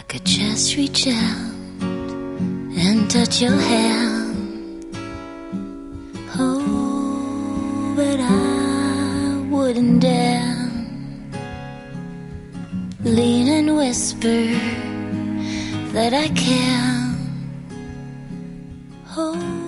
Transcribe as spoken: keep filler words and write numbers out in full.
could just reach out and touch your hand. Oh, but I wouldn't dare lean and whisper that I can. Oh.